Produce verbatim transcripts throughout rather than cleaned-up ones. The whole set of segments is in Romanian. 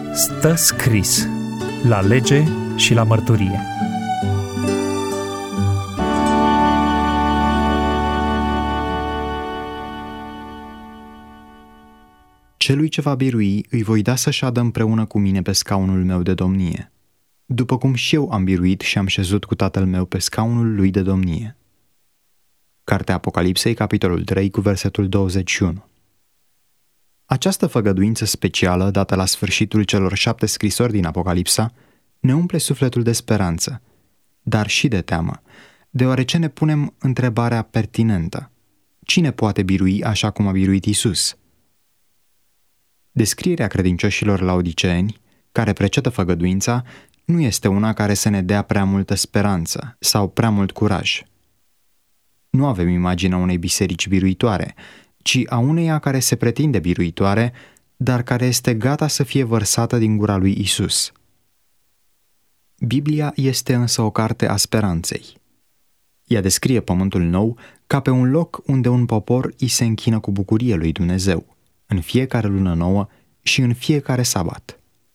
Stă scris la lege și la mărturie. Celui ce va birui îi voi da să șadă împreună cu mine pe scaunul meu de domnie, după cum și eu am biruit și am șezut cu Tatăl meu pe scaunul lui de domnie. Cartea Apocalipsei, capitolul trei, cu versetul douăzeci și unu. Această făgăduință specială, dată la sfârșitul celor șapte scrisori din Apocalipsa, ne umple sufletul de speranță, dar și de teamă, deoarece ne punem întrebarea pertinentă: cine poate birui așa cum a biruit Iisus? Descrierea credincioșilor laodiceeni, care precedă făgăduința, nu este una care să ne dea prea multă speranță sau prea mult curaj. Nu avem imaginea unei biserici biruitoare, ci a uneia care se pretinde biruitoare, dar care este gata să fie vărsată din gura lui Isus. Biblia este însă o carte a speranței. Ea descrie pământul nou ca pe un loc unde un popor îi se închină cu bucurie lui Dumnezeu, în fiecare lună nouă și în fiecare sabat.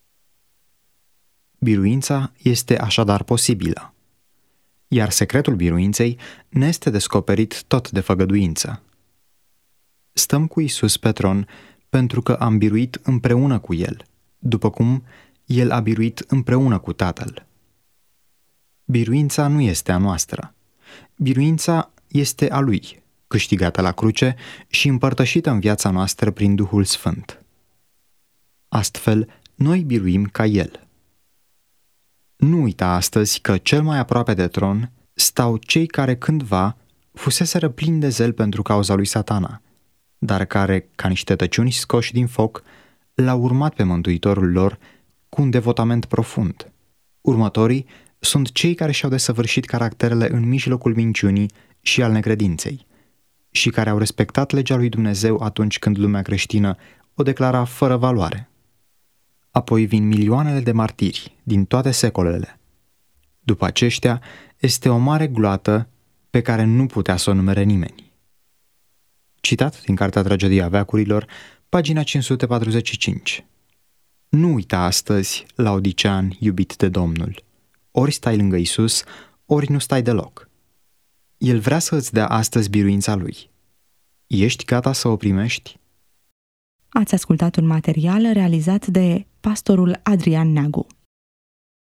Biruința este așadar posibilă, iar secretul biruinței ne este descoperit tot de făgăduință. Stăm cu Isus pe tron pentru că am biruit împreună cu El, după cum El a biruit împreună cu Tatăl. Biruința nu este a noastră. Biruința este a Lui, câștigată la cruce și împărtășită în viața noastră prin Duhul Sfânt. Astfel, noi biruim ca El. Nu uita astăzi că cel mai aproape de tron stau cei care cândva fuseseră plini de zel pentru cauza lui Satana, dar care, ca niște tăciuni scoși din foc, l-au urmat pe Mântuitorul lor cu un devotament profund. Următorii sunt cei care și-au desăvârșit caracterele în mijlocul minciunii și al necredinței și care au respectat legea lui Dumnezeu atunci când lumea creștină o declara fără valoare. Apoi vin milioanele de martiri din toate secolele. După aceștia este o mare gloată pe care nu putea să o numere nimeni. Citat din Cartea Tragedia veacurilor, pagina cinci sute patruzeci și cinci. Nu uita astăzi, laodicean iubit de Domnul. Ori stai lângă Isus, ori nu stai deloc. El vrea să îți dea astăzi biruința Lui. Ești gata să o primești? Ați ascultat un material realizat de pastorul Adrian Neagu.